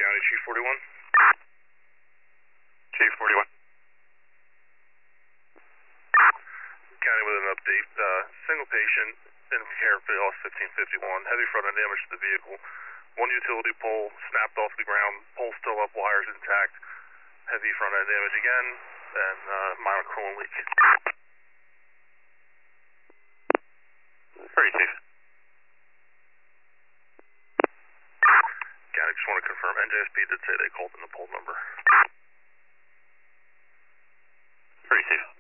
County, Chief 41. Chief 41. County with an update. Single patient in care for loss 1551. Heavy front end damage to the vehicle. One utility pole snapped off the ground. Pole still up, wires intact. Heavy front end damage again, and minor coolant leak. Very safe. County, just want to confirm. NJSP did say they called in the pole number. Very safe.